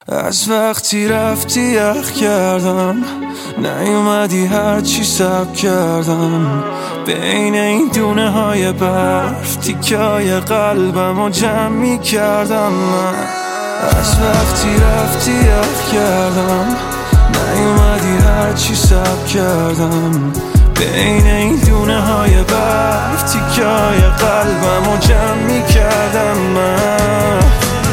از وقتی رفتی یخ کردم، نیومدی هرچی سب کردم. بین این دونه های برف تیکه های قلبم رو جمع می کردم. من از وقتی رفتی یخ کردم، نیومدی هرچی سب کردم. بین این دونه های برف تیکه های قلبم رو جمع می کردم. من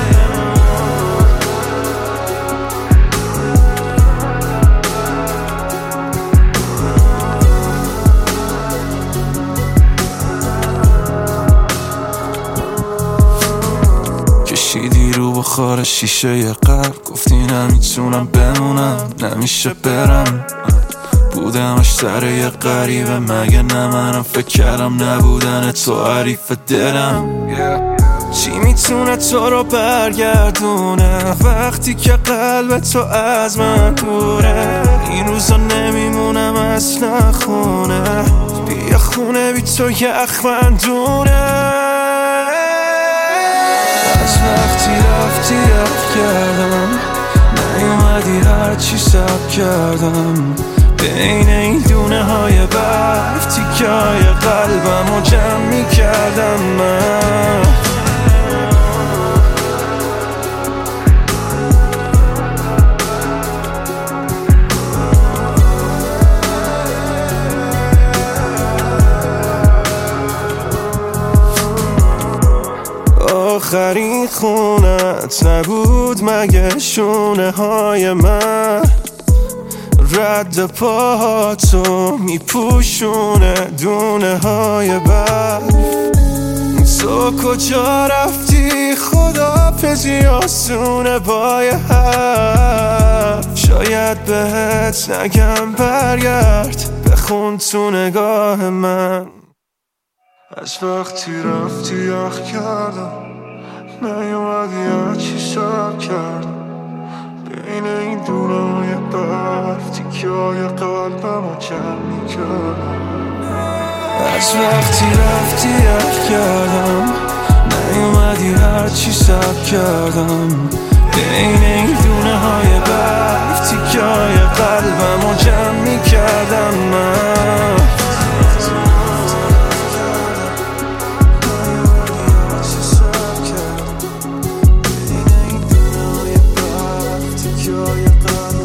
کشیدی رو بخار شیشه قلب، گفتی نمیتونم بمونم، نمیشه برم. بودمش سر یه غریبه، مگه نه منم فکر کردم نبودن تو حریف دلم. چی میتونه تو رو برگردونه وقتی که قلب تو از من دوره؟ این روزا نمیمونم اصلا خونه، بیا خونه بی تو یخ من دونه. از وقتی رفتی یخ کردم، نیومدی هرچی سب کردم. بین این دونه های برف تیکه های قلبم رو جمع می کردم. من آخرین خونت نبود مگه شونه های من؟ رد پاهاتو میپوشونه دونه های برف. تو کجا رفتی؟ خداحافظی آسونه با یه حرف. شاید بهت نگم برگرد، بخون تو نگاه من. از وقتی رفتی یخ کردم، نیومدی هرچی سب کردم. بین این دونه های برف تیکه های قلبم رو جمع می کردم. از وقتی رفتی یخ کردم، نیومدی هرچی سب کردم. بین این دونه های برف تیکه های قلبم رو جمع می کردم. من Joy,